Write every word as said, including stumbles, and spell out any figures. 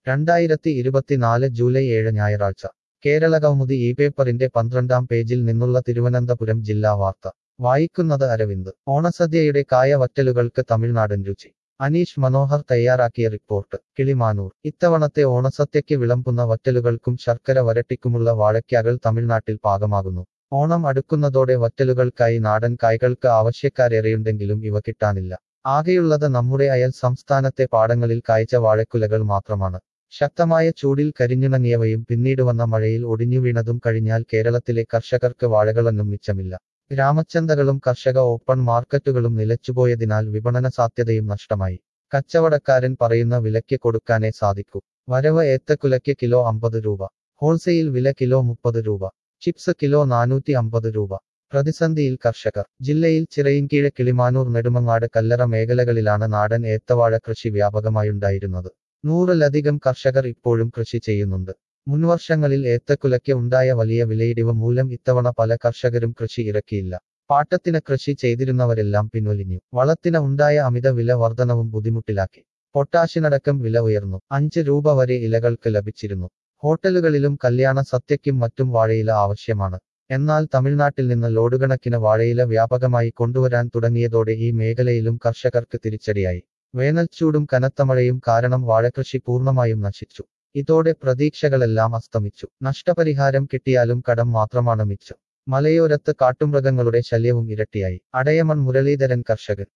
രണ്ടായിരത്തി ഇരുപത്തിനാല് ജൂലൈ ഏഴ് ഞായറാഴ്ച കേരളകൗമുദി ഈ പേപ്പറിന്റെ പന്ത്രണ്ടാം പേജിൽ നിന്നുള്ള തിരുവനന്തപുരം ജില്ലാ വാർത്ത വായിക്കുന്നത് അരവിന്ദ്. ഓണസദ്യയുടെ കായവറ്റലുകൾക്ക് തമിഴ്നാടൻ രുചി. അനീഷ് മനോഹർ തയ്യാറാക്കിയ റിപ്പോർട്ട്. കിളിമാനൂർ. ഇത്തവണത്തെ ഓണസദ്യയ്ക്ക് വിളമ്പുന്ന വറ്റലുകൾക്കും ശർക്കര വരട്ടിക്കുമുള്ള വാഴയ്ക്കാകൾ തമിഴ്നാട്ടിൽ പാകമാകുന്നു. ഓണം അടുക്കുന്നതോടെ വറ്റലുകൾക്കായി നാടൻ കായ്കൾക്ക് ആവശ്യക്കാരേറെയുണ്ടെങ്കിലും ഇവ കിട്ടാനില്ല. ആകെയുള്ളത് നമ്മുടെ അയൽ സംസ്ഥാനത്തെ പാടങ്ങളിൽ കായ്ച്ച വാഴക്കുലകൾ മാത്രമാണ്. ശക്തമായ ചൂടിൽ കരിഞ്ഞുണങ്ങിയവയും പിന്നീട് വന്ന മഴയിൽ ഒടിഞ്ഞുവീണതും കഴിഞ്ഞാൽ കേരളത്തിലെ കർഷകർക്ക് വാഴകളൊന്നും മിച്ചമില്ല. ഗ്രാമച്ചന്തകളും കർഷക ഓപ്പൺ മാർക്കറ്റുകളും നിലച്ചുപോയതിനാൽ വിപണന സാധ്യതയും നഷ്ടമായി. കച്ചവടക്കാരൻ പറയുന്ന വിലയ്ക്ക് കൊടുക്കാനേ സാധിക്കൂ. വരവ് ഏത്തക്കുലയ്ക്ക് കിലോ അമ്പത് രൂപ. ഹോൾസെയിൽ വില കിലോ മുപ്പത് രൂപ. ചിപ്സ് കിലോ നാനൂറ്റി അമ്പത് രൂപ. പ്രതിസന്ധിയിൽ കർഷകർ. ജില്ലയിൽ ചിറയിൻകീഴ്, കിളിമാനൂർ, നെടുമങ്ങാട്, കല്ലറ മേഖലകളിലാണ് നാടൻ ഏത്തവാഴ കൃഷി വ്യാപകമായുണ്ടായിരുന്നത്. നൂറിലധികം കർഷകർ ഇപ്പോഴും കൃഷി ചെയ്യുന്നുണ്ട്. മുൻവർഷങ്ങളിൽ ഏത്തക്കുലയ്ക്ക് ഉണ്ടായ വലിയ വിലയിടിവ് മൂലം ഇത്തവണ പല കർഷകരും കൃഷി ഇറക്കിയില്ല. പാട്ടത്തിന് കൃഷി ചെയ്തിരുന്നവരെല്ലാം പിൻവലിഞ്ഞു. വളത്തിന് ഉണ്ടായ അമിത വില വർധനവും ബുദ്ധിമുട്ടിലാക്കി. പൊട്ടാഷിനടക്കം വില ഉയർന്നു. അഞ്ച് രൂപ വരെ ഇലകൾക്ക് ലഭിച്ചിരുന്നു. ഹോട്ടലുകളിലും കല്യാണ സദ്യയ്ക്കും മറ്റും വാഴയില ആവശ്യമാണ്. എന്നാൽ തമിഴ്നാട്ടിൽ നിന്ന് ലോഡുകണക്കിന് വാഴയില വ്യാപകമായി കൊണ്ടുവരാൻ തുടങ്ങിയതോടെ ഈ മേഖലയിലും കർഷകർക്ക് തിരിച്ചടിയായി. വേനൽച്ചൂടും കനത്ത മഴയും കാരണം വാഴകൃഷി പൂർണ്ണമായും നശിച്ചു. ഇതോടെ പ്രതീക്ഷകളെല്ലാം അസ്തമിച്ചു. നഷ്ടപരിഹാരം കിട്ടിയാലും കടം മാത്രമാണ് മിച്ചം. മലയോരത്ത് കാട്ടുമൃഗങ്ങളുടെ ശല്യവും ഇരട്ടിയായി. അടയമൺ മുരളീധരൻ കർഷകൻ.